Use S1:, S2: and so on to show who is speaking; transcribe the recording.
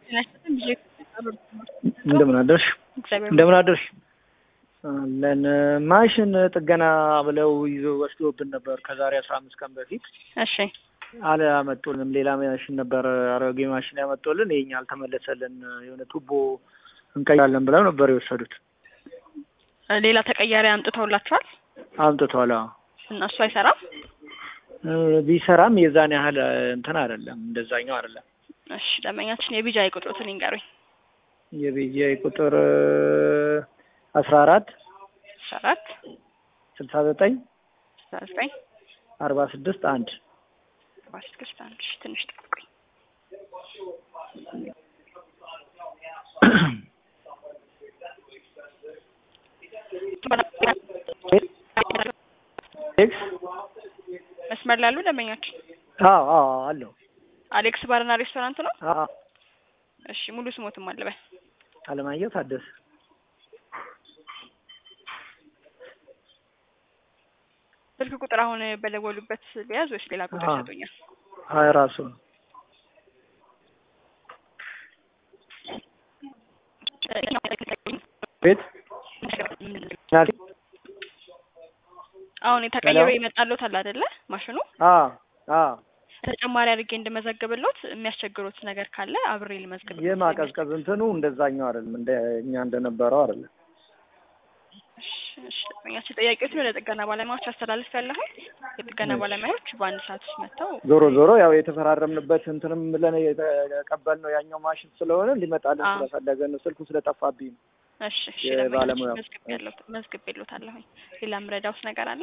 S1: እንደምን አደርሽ? እንደምን አደርሽ? ማሽን ጥገና ብለው ይዘው ወስዶብን ነበር ከዛሬ 15 ቀን በፊት።
S2: እሺ
S1: አልመጡልንም። ሌላ ማሽን ነበር አሮጌ ማሽን ያመጡልን። ይሄኛ አልተመለሰልን። የሆነ ቱቦ እንቀይራለን ብለው ነበር የወሰዱት።
S2: ሌላ ተቀያሪ አምጥተውላችኋል?
S1: አምጥተዋል።
S2: እና እሱ አይሰራም?
S1: ቢሰራም የዛን ያህል እንትን አይደለም፣ እንደዛኛው አይደለም።
S2: እሺ ደመኛችን የቢጃይ ቁጥሩን ይንገሩኝ።
S1: የቢጃይ ቁጥር 14 69 46 1
S2: ትንሽ ጠብቁኝ። መስመር ላሉ ደመኛችን?
S1: አዎ አለው።
S2: አሌክስ ባርና ሬስቶራንት ነው?
S1: አዎ።
S2: እሺ ሙሉ ስሞትም አለበል?
S1: አለማየሁ ታደሰ።
S2: ስልክ ቁጥር አሁን በደወሉበት ቢያዝ ወይስ ሌላ ቁጥር ሰጡኛል?
S1: አይ ራሱ ነው። ቤት
S2: አሁን የተቀየረ ይመጣልዎት አለ አይደለ? ማሽኑ ተጨማሪ አድርጌ እንደመዘግብልዎት የሚያስቸግሩት ነገር ካለ አብሬ ልመዝግብ።
S1: የማቀዝቀዝ እንትኑ እንደዛኛው አይደለም፣ እንደኛ እንደነበረው አይደለም።
S2: እሺ ደንበኛችን ጥያቄዎችን ወደ ጥገና ባለሙያዎች አስተላልፌያለሁ። የጥገና ባለሙያዎች በአንድ ሰዓት ውስጥ መጥተው
S1: ዞሮ ያው የተፈራረምንበት እንትንም ብለን የተቀበልነው ያኛው ማሽን ስለሆነ ሊመጣልን ስለፈለገ ነው፣ ስልኩ ስለጠፋብኝ ነው።
S2: እሺ ባለሙያው መዝግቤልዎታለሁ። ሌላ ምረዳውስ ነገር አለ?